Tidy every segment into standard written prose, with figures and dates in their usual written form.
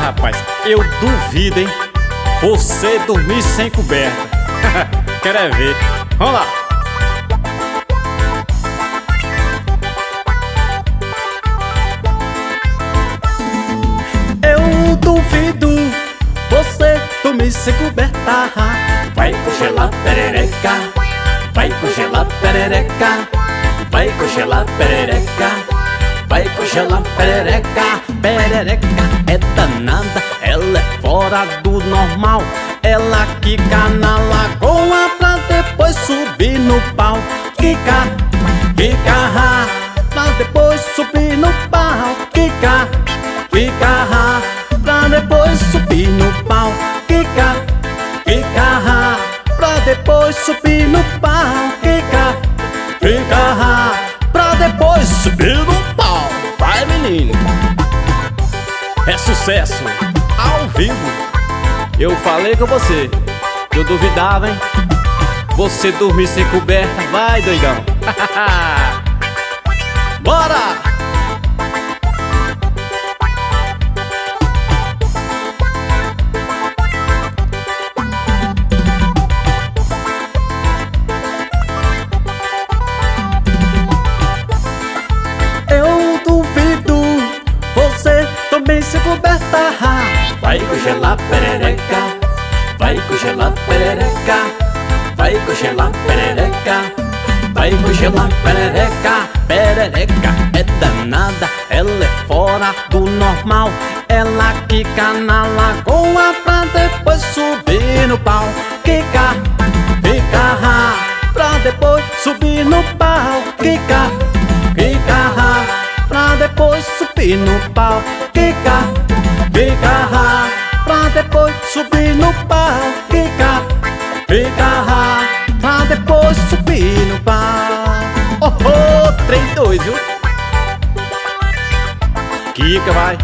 rapaz, eu duvido, hein? Você dormir sem coberta. Quero é ver. Vamos lá. Eu duvido você dormir sem coberta. Vai congelar perereca, vai congelar perereca, vai congelar perereca, vai congelar perereca. Perereca é danada, ela é fora do normal. Ela quica na lagoa pra depois subir no pau. Quica, quica, pra depois subir no pau. Quica, quica, pra depois subir no pau. Quica, quica, pra depois subir no pau. Quica, quica, pra depois subir no pau. Vai, menino! É sucesso, ao vivo. Eu falei com você, eu duvidava, hein? Você dormir sem coberta, vai, doidão. Bora! Eu duvido você também sem coberta. Vai congelar perereca, vai congelar perereca, vai congelar perereca, vai congelar perereca. Perereca é danada, ela é fora do normal. Ela quica na lagoa pra depois subir no pau. Quica, quica, pra depois subir no pau. Quica, quica, pra depois subir no pau. Quica, quica, pra depois subir no pau. Quica, quica, pra depois subir no pau. Oh, oh, trem doido, viu? Kika, vai.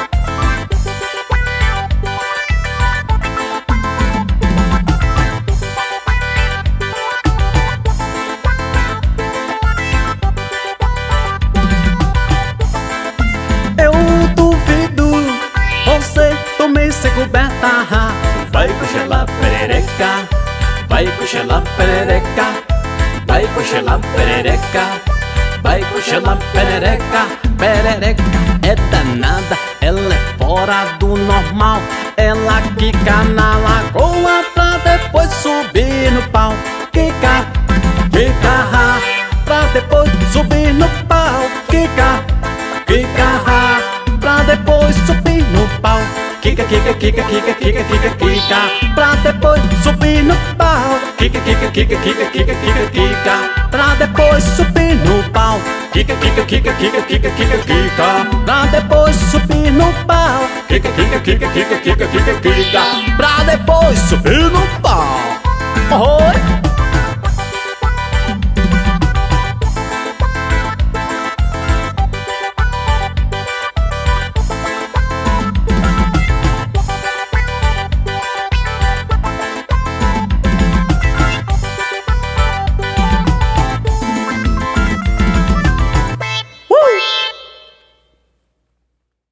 Eu duvido você dormir sem coberta. Vai congelar perereca, vai congelar perereca, vai congelar perereca, vai congelar perereca. Perereca é danada, ela é fora do normal. Ela quica na lagoa pra depois subir no pau. Quica, quica, pra depois subir no pau. Quica, quica, pra depois subir no pau. Quica, quica, quica, quica, quica, quica, quica, pra depois subir no pau. Quica, quica, quica, quica, quica, quica, quica, pra depois subir no pau. Quica, quica, quica, quica, quica, quica, quica, pra depois subir no pau. Quica, quica, quica, quica, quica, quica, quica, pra depois subir no